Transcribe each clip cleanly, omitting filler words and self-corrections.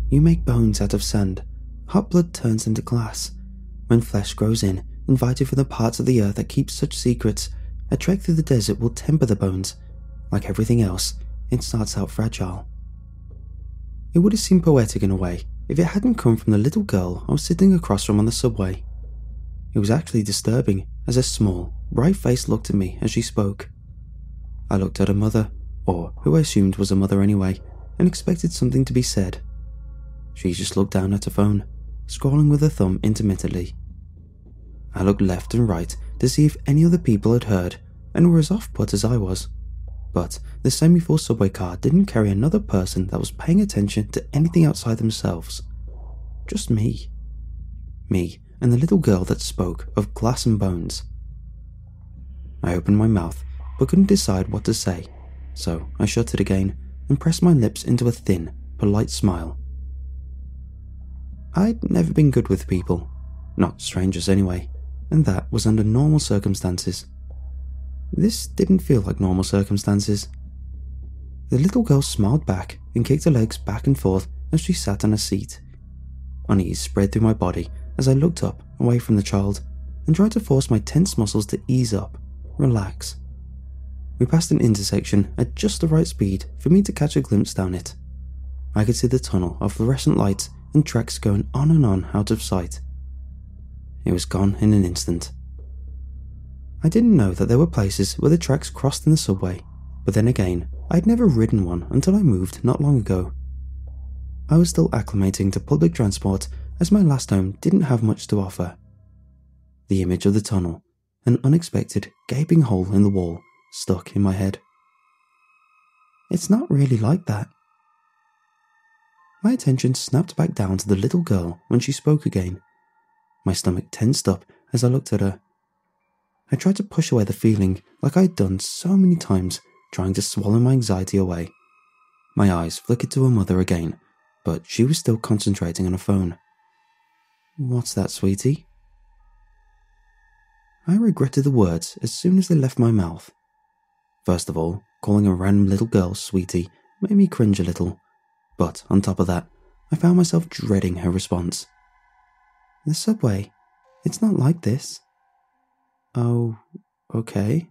You make bones out of sand. Hot blood turns into glass. When flesh grows in, invited from the parts of the earth that keep such secrets, a trek through the desert will temper the bones. Like everything else, it starts out fragile. It would have seemed poetic in a way if it hadn't come from the little girl I was sitting across from on the subway. It was actually disturbing as a small, bright face looked at me as she spoke. I looked at her mother, or who I assumed was a mother anyway, and expected something to be said. She just looked down at her phone, scrolling with her thumb intermittently. I looked left and right to see if any other people had heard and were as off-put as I was, but the semi-full subway car didn't carry another person that was paying attention to anything outside themselves. Just me. Me and the little girl that spoke of glass and bones. I opened my mouth but couldn't decide what to say, so I shut it again and pressed my lips into a thin, polite smile. I'd never been good with people, not strangers anyway, and that was under normal circumstances. This didn't feel like normal circumstances. The little girl smiled back and kicked her legs back and forth as she sat on a seat. Unease spread through my body as I looked up away from the child and tried to force my tense muscles to ease up, relax. We passed an intersection at just the right speed for me to catch a glimpse down it. I could see the tunnel of fluorescent lights and tracks going on and on out of sight. It was gone in an instant. I didn't know that there were places where the tracks crossed in the subway, but then again, I'd never ridden one until I moved not long ago. I was still acclimating to public transport as my last home didn't have much to offer. The image of the tunnel, an unexpected gaping hole in the wall, stuck in my head. It's not really like that. My attention snapped back down to the little girl when she spoke again. My stomach tensed up as I looked at her. I tried to push away the feeling like I'd done so many times, trying to swallow my anxiety away. My eyes flickered to her mother again, but she was still concentrating on her phone. What's that, sweetie? I regretted the words as soon as they left my mouth. First of all, calling a random little girl sweetie made me cringe a little, but on top of that, I found myself dreading her response. The subway, it's not like this. Oh, okay.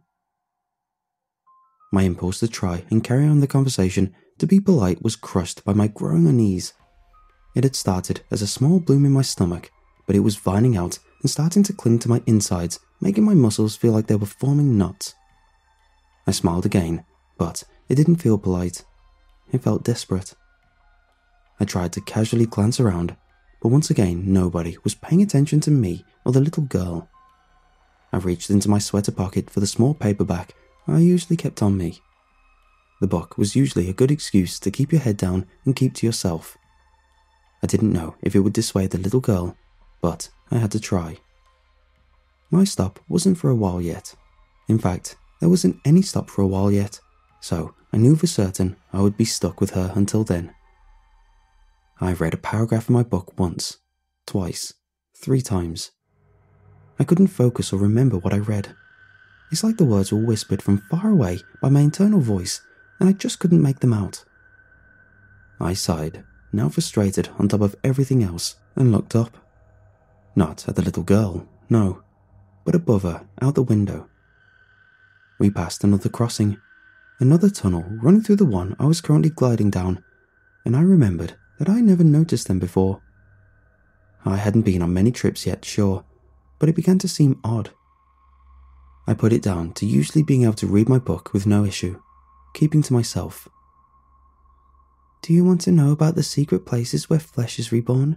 My impulse to try and carry on the conversation to be polite was crushed by my growing unease. It had started as a small bloom in my stomach, but it was vining out and starting to cling to my insides, making my muscles feel like they were forming knots. I smiled again, but it didn't feel polite. It felt desperate. I tried to casually glance around, but once again nobody was paying attention to me or the little girl. I reached into my sweater pocket for the small paperback I usually kept on me. The book was usually a good excuse to keep your head down and keep to yourself. I didn't know if it would dissuade the little girl, but I had to try. My stop wasn't for a while yet. In fact, there wasn't any stop for a while yet, so I knew for certain I would be stuck with her until then. I read a paragraph in my book once, twice, 3 times. I couldn't focus or remember what I read. It's like the words were whispered from far away by my internal voice, and I just couldn't make them out. I sighed, now frustrated on top of everything else, and looked up. Not at the little girl, no, but above her, out the window. We passed another crossing, another tunnel running through the one I was currently gliding down, and I remembered that I never noticed them before. I hadn't been on many trips yet, sure, but it began to seem odd. I put it down to usually being able to read my book with no issue, keeping to myself. Do you want to know about the secret places where flesh is reborn?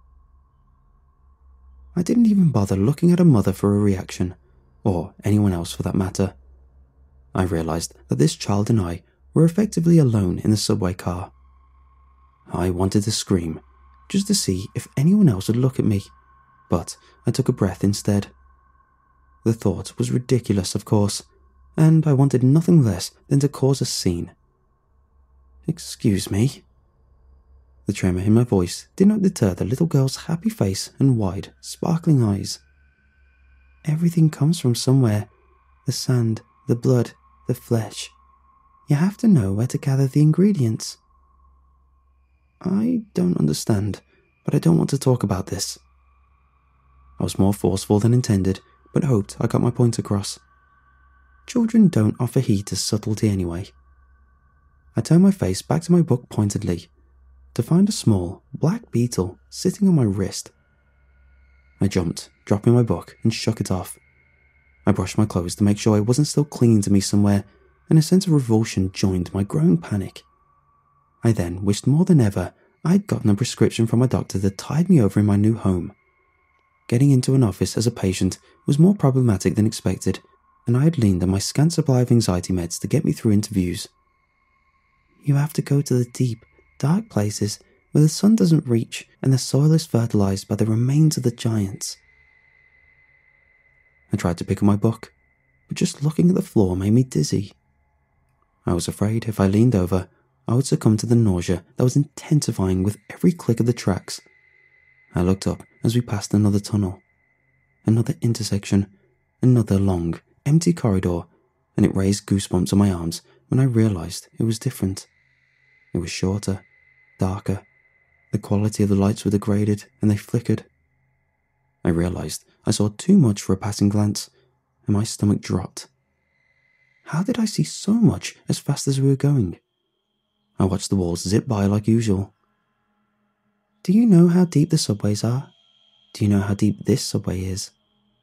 I didn't even bother looking at her mother for a reaction, or anyone else for that matter. I realized that this child and I were effectively alone in the subway car. I wanted to scream, just to see if anyone else would look at me, but I took a breath instead. The thought was ridiculous, of course, and I wanted nothing less than to cause a scene. Excuse me. The tremor in my voice did not deter the little girl's happy face and wide, sparkling eyes. Everything comes from somewhere. The sand, the blood, the flesh. You have to know where to gather the ingredients. I don't understand, but I don't want to talk about this. I was more forceful than intended, but hoped I got my point across. Children don't offer heat as subtlety anyway. I turned my face back to my book pointedly, to find a small, black beetle sitting on my wrist. I jumped, dropping my book, and shook it off. I brushed my clothes to make sure it wasn't still clinging to me somewhere, and a sense of revulsion joined my growing panic. I then wished more than ever I'd gotten a prescription from my doctor that tied me over in my new home. Getting into an office as a patient was more problematic than expected, and I had leaned on my scant supply of anxiety meds to get me through interviews. You have to go to the deep, dark places where the sun doesn't reach and the soil is fertilized by the remains of the giants. I tried to pick up my book, but just looking at the floor made me dizzy. I was afraid if I leaned over, I would succumb to the nausea that was intensifying with every click of the tracks. I looked up as we passed another tunnel, another intersection, another long, empty corridor, and it raised goosebumps on my arms when I realized it was different. It was shorter, darker. The quality of the lights were degraded, and they flickered. I realized I saw too much for a passing glance, and my stomach dropped. How did I see so much as fast as we were going? I watched the walls zip by like usual. Do you know how deep the subways are? Do you know how deep this subway is?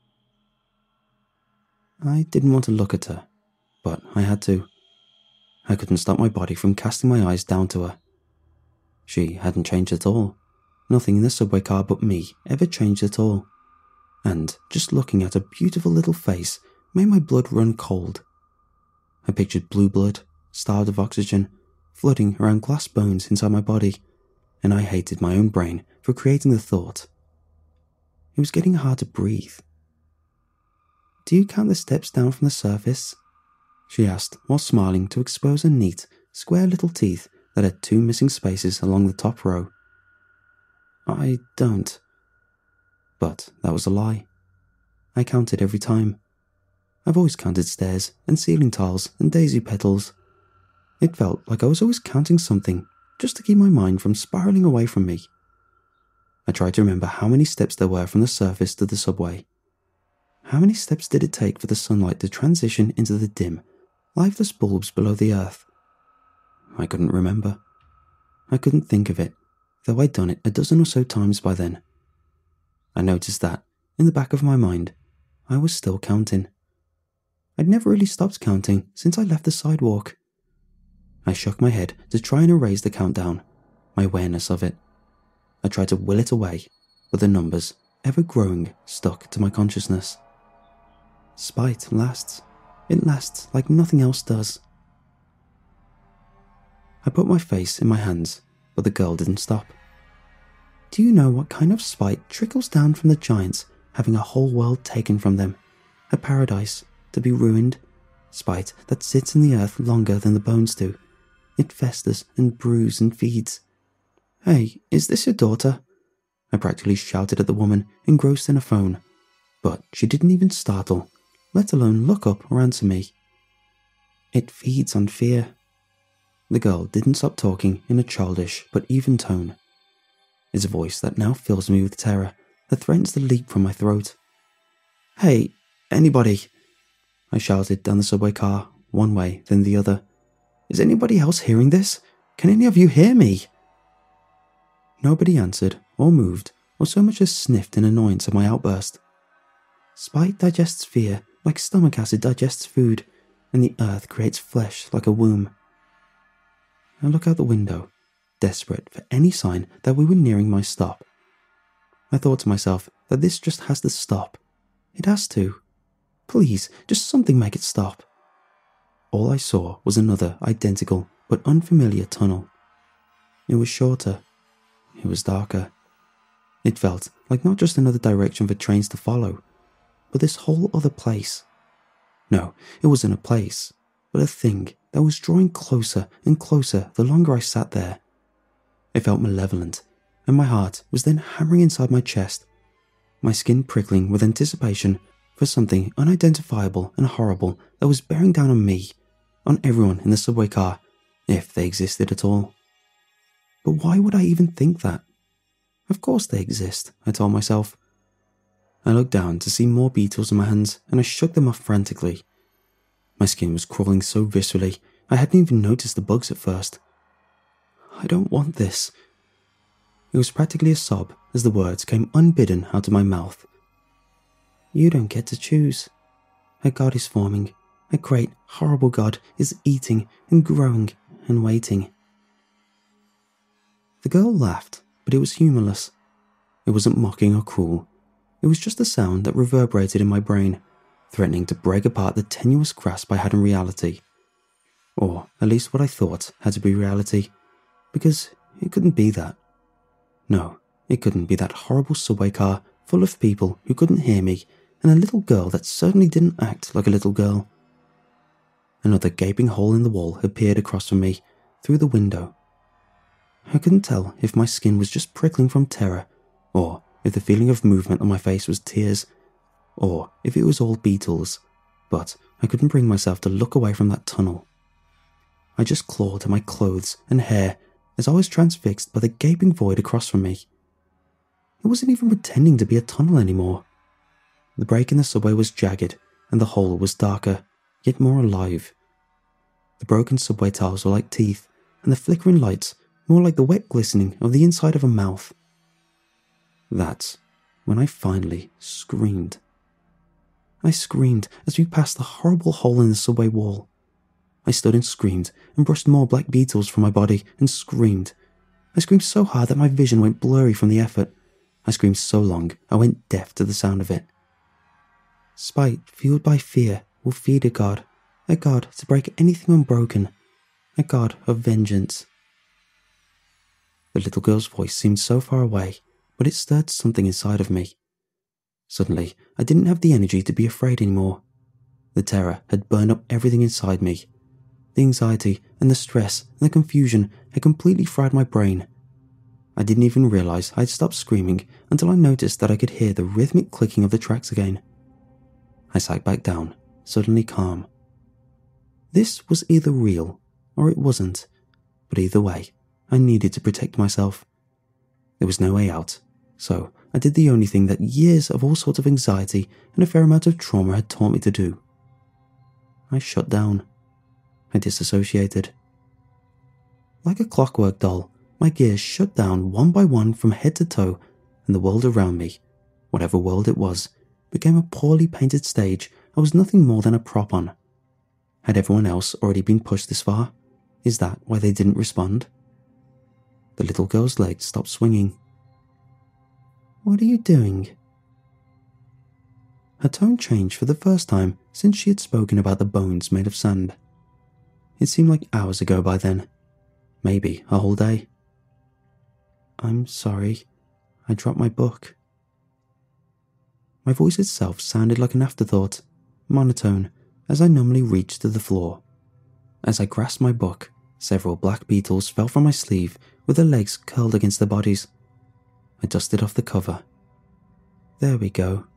I didn't want to look at her, but I had to. I couldn't stop my body from casting my eyes down to her. She hadn't changed at all. Nothing in the subway car but me ever changed at all. And just looking at her beautiful little face made my blood run cold. I pictured blue blood, starved of oxygen, flooding around glass bones inside my body, and I hated my own brain for creating the thought. It was getting hard to breathe. Do you count the steps down from the surface? She asked while smiling to expose her neat, square little teeth that had 2 missing spaces along the top row. I don't. But that was a lie. I counted every time. I've always counted stairs and ceiling tiles and daisy petals. It felt like I was always counting something, just to keep my mind from spiraling away from me. I tried to remember how many steps there were from the surface to the subway. How many steps did it take for the sunlight to transition into the dim, lifeless bulbs below the earth? I couldn't remember. I couldn't think of it, though I'd done it a dozen or so times by then. I noticed that, in the back of my mind, I was still counting. I'd never really stopped counting since I left the sidewalk. I shook my head to try and erase the countdown, my awareness of it. I tried to will it away, but the numbers, ever growing, stuck to my consciousness. Spite lasts. It lasts like nothing else does. I put my face in my hands, but the girl didn't stop. Do you know what kind of spite trickles down from the giants having a whole world taken from them? A paradise to be ruined? Spite that sits in the earth longer than the bones do. It festers and brews and feeds. Hey, is this your daughter? I practically shouted at the woman engrossed in a phone, but she didn't even startle, let alone look up or answer me. It feeds on fear. The girl didn't stop talking in a childish but even tone. It's a voice that now fills me with terror that threatens to leap from my throat. Hey, anybody! I shouted down the subway car, one way, then the other. Is anybody else hearing this? Can any of you hear me? Nobody answered, or moved, or so much as sniffed in annoyance at my outburst. Spite digests fear like stomach acid digests food, and the earth creates flesh like a womb. I look out the window, desperate for any sign that we were nearing my stop. I thought to myself that this just has to stop. It has to. Please, just something make it stop. All I saw was another identical but unfamiliar tunnel. It was shorter. It was darker. It felt like not just another direction for trains to follow, but this whole other place. No, it wasn't a place, but a thing that was drawing closer and closer the longer I sat there. It felt malevolent, and my heart was then hammering inside my chest, my skin prickling with anticipation for something unidentifiable and horrible that was bearing down on me, on everyone in the subway car, if they existed at all. but why would I even think that? Of course they exist, I told myself. I looked down to see more beetles in my hands, and I shook them off frantically. My skin was crawling so viscerally, I hadn't even noticed the bugs at first. I don't want this. It was practically a sob as the words came unbidden out of my mouth. You don't get to choose. A god is forming. A great, horrible god is eating and growing and waiting. The girl laughed, but it was humourless. It wasn't mocking or cruel. It was just a sound that reverberated in my brain, threatening to break apart the tenuous grasp I had in reality. Or at least what I thought had to be reality, because it couldn't be that. No, it couldn't be that horrible subway car full of people who couldn't hear me and a little girl that certainly didn't act like a little girl. Another gaping hole in the wall appeared across from me, through the window. I couldn't tell if my skin was just prickling from terror, or if the feeling of movement on my face was tears, or if it was all beetles, but I couldn't bring myself to look away from that tunnel. I just clawed at my clothes and hair as I was transfixed by the gaping void across from me. It wasn't even pretending to be a tunnel anymore. The break in the subway was jagged, and the hole was darker, yet more alive. The broken subway tiles were like teeth, and the flickering lights more like the wet glistening of the inside of a mouth. That's when I finally screamed. I screamed as we passed the horrible hole in the subway wall. I stood and screamed and brushed more black beetles from my body and screamed. I screamed so hard that my vision went blurry from the effort. I screamed so long I went deaf to the sound of it. Spite fueled by fear will feed a god to break anything unbroken, a god of vengeance. The little girl's voice seemed so far away, but it stirred something inside of me. Suddenly, I didn't have the energy to be afraid anymore. The terror had burned up everything inside me. The anxiety and the stress and the confusion had completely fried my brain. I didn't even realize I'd stopped screaming until I noticed that I could hear the rhythmic clicking of the tracks again. I sat back down, suddenly calm. This was either real or it wasn't, but either way, I needed to protect myself. There was no way out, so I did the only thing that years of all sorts of anxiety and a fair amount of trauma had taught me to do. I shut down. I disassociated. Like a clockwork doll, my gears shut down one by one from head to toe, and the world around me, whatever world it was, became a poorly painted stage I was nothing more than a prop on. Had everyone else already been pushed this far? Is that why they didn't respond? The little girl's legs stopped swinging. What are you doing? Her tone changed for the first time since she had spoken about the bones made of sand. It seemed like hours ago by then. Maybe a whole day. I'm sorry. I dropped my book. My voice itself sounded like an afterthought, monotone, as I numbly reached to the floor. As I grasped my book, several black beetles fell from my sleeve with their legs curled against their bodies. I dusted off the cover. There we go.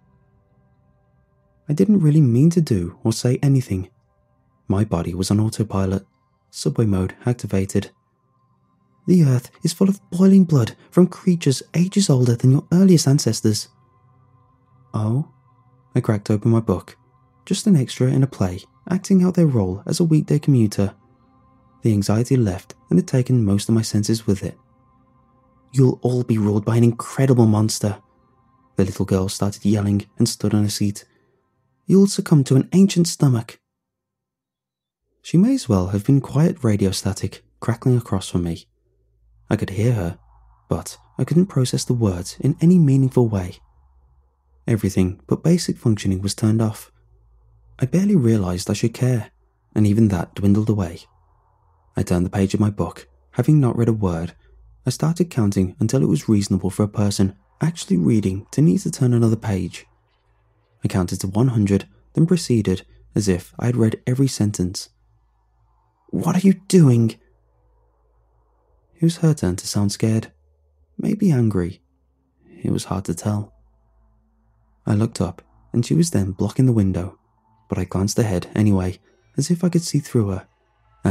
I didn't really mean to do or say anything. My body was on autopilot, subway mode activated. The earth is full of boiling blood from creatures ages older than your earliest ancestors. Oh? I cracked open my book. Just an extra in a play, acting out their role as a weekday commuter. The anxiety left and had taken most of my senses with it. You'll all be ruled by an incredible monster. The little girl started yelling and stood on her seat. You'll succumb to an ancient stomach. She may as well have been quiet radio static crackling across from me. I could hear her, but I couldn't process the words in any meaningful way. Everything but basic functioning was turned off. I barely realized I should care, and even that dwindled away. I turned the page of my book, having not read a word. I started counting until it was reasonable for a person actually reading to need to turn another page. I counted to 100, then proceeded as if I had read every sentence. What are you doing? It was her turn to sound scared, maybe angry. It was hard to tell. I looked up, and she was then blocking the window, but I glanced ahead anyway, as if I could see through her, and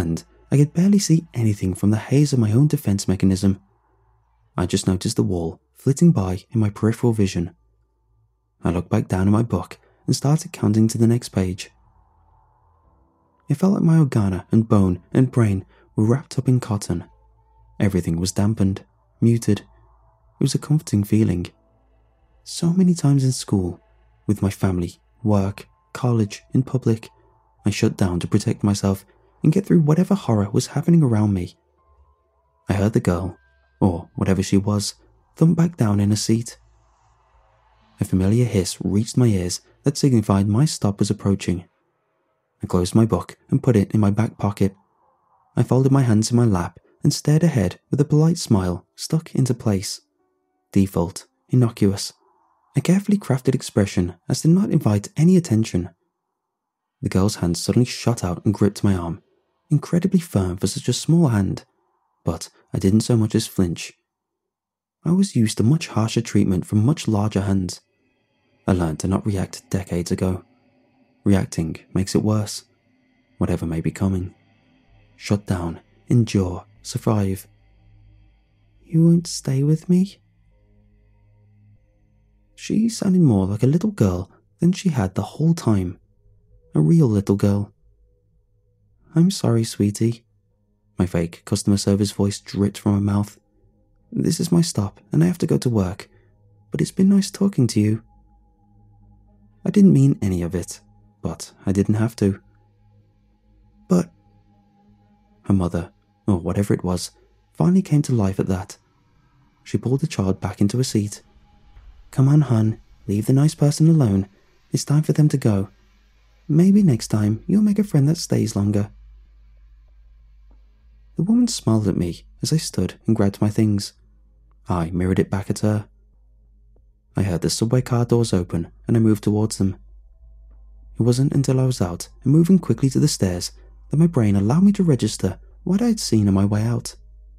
I could barely see anything from the haze of my own defense mechanism. I just noticed the wall flitting by in my peripheral vision. I looked back down at my book and started counting to the next page. It felt like my organa and bone and brain were wrapped up in cotton. Everything was dampened, muted. It was a comforting feeling. So many times in school, with my family, work, college, in public, I shut down to protect myself and get through whatever horror was happening around me. I heard the girl, or whatever she was, thump back down in her seat. A familiar hiss reached my ears that signified my stop was approaching. I closed my book and put it in my back pocket. I folded my hands in my lap and stared ahead with a polite smile stuck into place. Default, innocuous, a carefully crafted expression as to not invite any attention. The girl's hand suddenly shot out and gripped my arm, incredibly firm for such a small hand, but I didn't so much as flinch. I was used to much harsher treatment from much larger hands. I learned to not react decades ago. Reacting makes it worse, whatever may be coming. Shut down, endure, survive. You won't stay with me? She sounded more like a little girl than she had the whole time. A real little girl. I'm sorry, sweetie. My fake customer service voice dripped from her mouth. This is my stop and I have to go to work, but it's been nice talking to you. I didn't mean any of it, but I didn't have to. But her mother, or whatever it was, finally came to life at that. She pulled the child back into a seat. Come on, hon, leave the nice person alone. It's time for them to go. Maybe next time you'll make a friend that stays longer. The woman smiled at me as I stood and grabbed my things. I mirrored it back at her. I heard the subway car doors open and I moved towards them. It wasn't until I was out and moving quickly to the stairs that my brain allowed me to register what I had seen on my way out.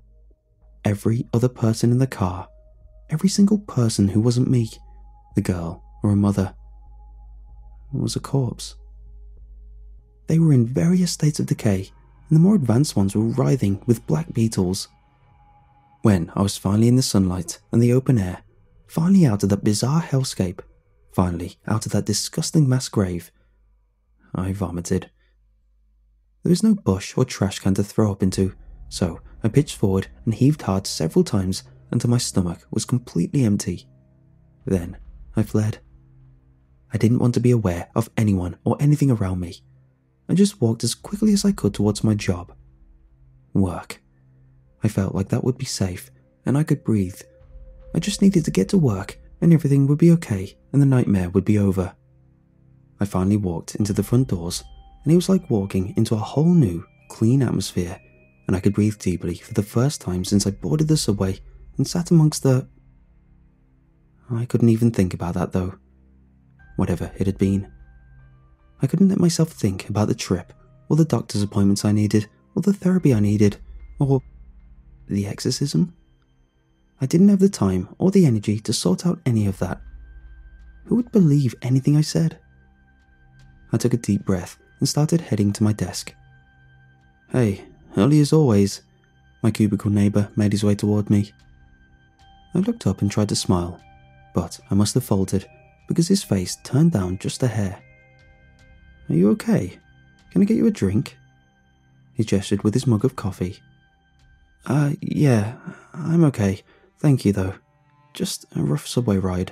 Every other person in the car, every single person who wasn't me, the girl or a mother, was a corpse. They were in various states of decay, and the more advanced ones were writhing with black beetles. When I was finally in the sunlight and the open air, finally out of that bizarre hellscape, finally out of that disgusting mass grave, I vomited. There was no bush or trash can to throw up into, so I pitched forward and heaved hard several times until my stomach was completely empty. Then I fled. I didn't want to be aware of anyone or anything around me. I just walked as quickly as I could towards my job. Work. I felt like that would be safe and I could breathe. I just needed to get to work and everything would be okay and the nightmare would be over. I finally walked into the front doors and it was like walking into a whole new, clean atmosphere, and I could breathe deeply for the first time since I boarded the subway and sat amongst the... I couldn't even think about that though. Whatever it had been. I couldn't let myself think about the trip, or the doctor's appointments I needed, or the therapy I needed, or the exorcism. I didn't have the time or the energy to sort out any of that. Who would believe anything I said? I took a deep breath and started heading to my desk. Hey, early as always. My cubicle neighbour made his way toward me. I looked up and tried to smile, but I must have faltered because his face turned down just a hair. Are you okay? Can I get you a drink? He gestured with his mug of coffee. Yeah, I'm okay. Thank you though. Just a rough subway ride.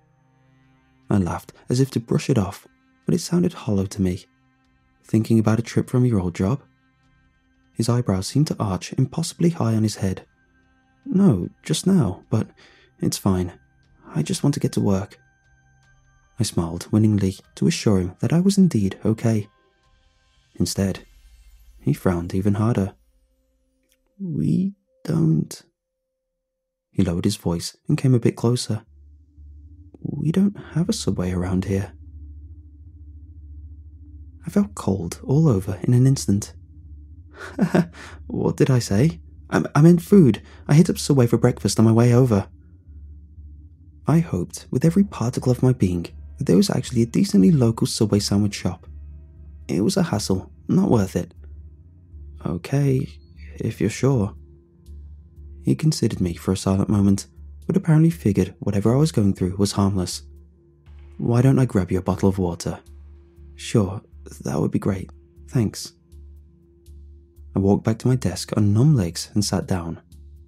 I laughed as if to brush it off, but it sounded hollow to me. Thinking about a trip from your old job? His eyebrows seemed to arch impossibly high on his head. No, just now, but it's fine. I just want to get to work. I smiled winningly to assure him that I was indeed okay. Instead, he frowned even harder. We don't... He lowered his voice and came a bit closer. We don't have a subway around here. I felt cold all over in an instant. What did I say? I meant food. I hit up Subway for breakfast on my way over. I hoped with every particle of my being that there was actually a decently local Subway sandwich shop. It was a hassle, not worth it. Okay, if you're sure. He considered me for a silent moment, but apparently figured whatever I was going through was harmless. Why don't I grab you a bottle of water? Sure, that would be great. Thanks. I walked back to my desk on numb legs and sat down.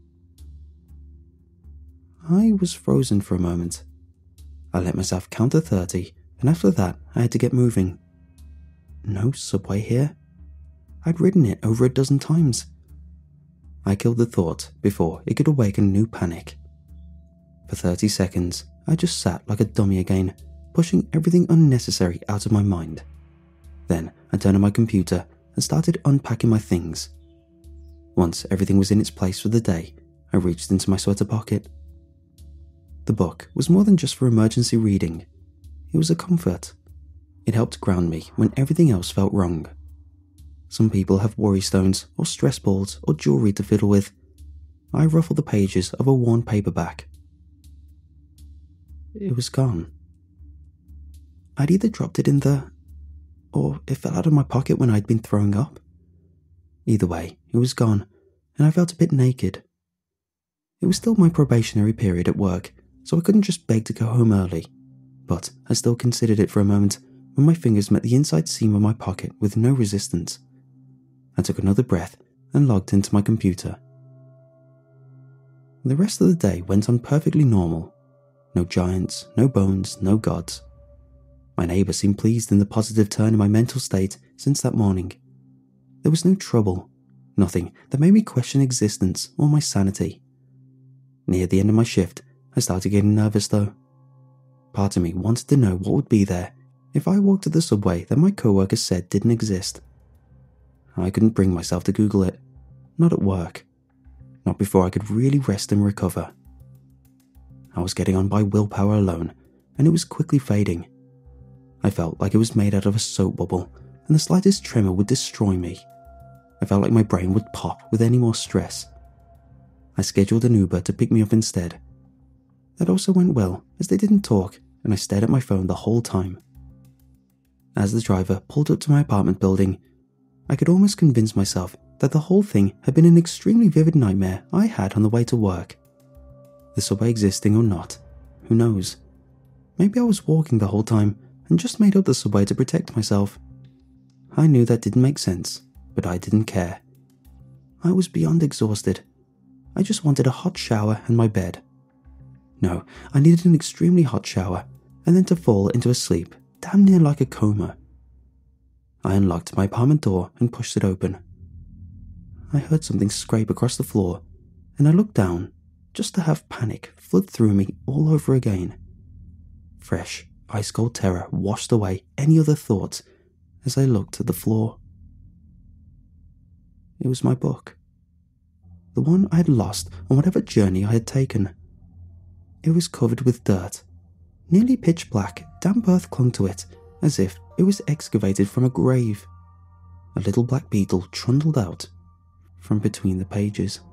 I was frozen for a moment. I let myself count to 30, and after that I had to get moving. No subway here? I'd ridden it over a dozen times. I killed the thought before it could awaken new panic. For 30 seconds, I just sat like a dummy again, pushing everything unnecessary out of my mind. Then I turned on my computer and started unpacking my things. Once everything was in its place for the day, I reached into my sweater pocket. The book was more than just for emergency reading. It was a comfort. It helped ground me when everything else felt wrong. Some people have worry stones or stress balls or jewelry to fiddle with. I ruffled the pages of a worn paperback. It was gone. I'd either dropped it in or it fell out of my pocket when I'd been throwing up. Either way, it was gone, and I felt a bit naked. It was still my probationary period at work, so I couldn't just beg to go home early, but I still considered it for a moment when my fingers met the inside seam of my pocket with no resistance. I took another breath and logged into my computer. The rest of the day went on perfectly normal. No giants, no bones, no gods. My neighbour seemed pleased in the positive turn in my mental state since that morning. There was no trouble, nothing that made me question existence or my sanity. Near the end of my shift, I started getting nervous though. Part of me wanted to know what would be there if I walked to the subway that my co-workers said didn't exist. I couldn't bring myself to Google it, not at work, not before I could really rest and recover. I was getting on by willpower alone, and it was quickly fading. I felt like it was made out of a soap bubble, and the slightest tremor would destroy me. I felt like my brain would pop with any more stress. I scheduled an Uber to pick me up instead. That also went well, as they didn't talk, and I stared at my phone the whole time. As the driver pulled up to my apartment building, I could almost convince myself that the whole thing had been an extremely vivid nightmare I had on the way to work. The subway existing or not, who knows? Maybe I was walking the whole time and just made up the subway to protect myself. I knew that didn't make sense, but I didn't care. I was beyond exhausted. I just wanted a hot shower and my bed. No, I needed an extremely hot shower, and then to fall into a sleep, damn near like a coma. I unlocked my apartment door and pushed it open. I heard something scrape across the floor, and I looked down, just to have panic flood through me all over again. Fresh, ice-cold terror washed away any other thoughts as I looked at the floor. It was my book. The one I had lost on whatever journey I had taken. It was covered with dirt. Nearly pitch black, damp earth clung to it, as if it was excavated from a grave. A little black beetle trundled out from between the pages.